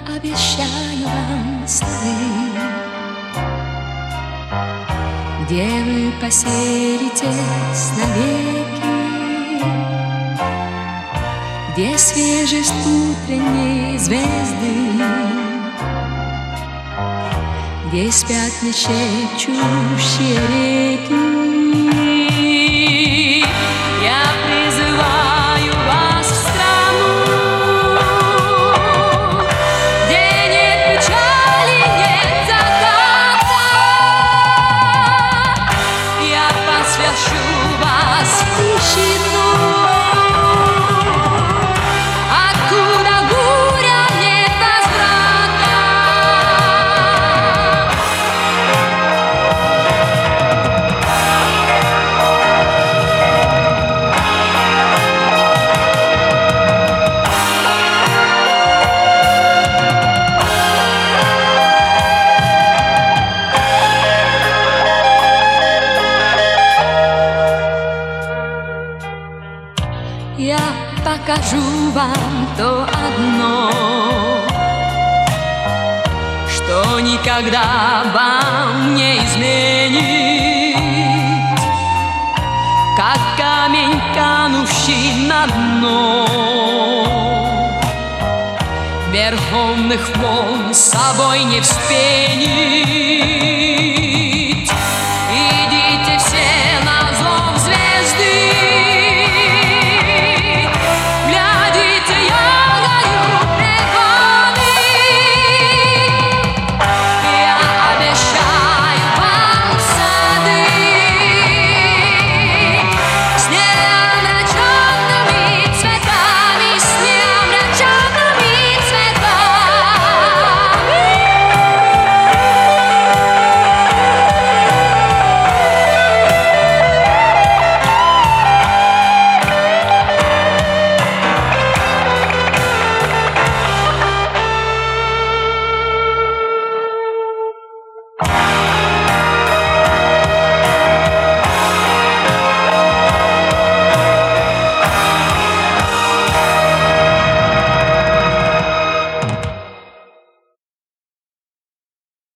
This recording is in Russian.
обещаю вам сны, где вы поселитесь навеки, где свежесть утренней звезды, где спят не шепчущие реки. Я призываю вас в страну, где нет печали, нет заката. Я посвящу вас в тишину, откуда буря нет возврата. Я покажу вам то одно, что никогда вам не изменит, как камень, канувший на дно. Верховных волн с собой не вспенит.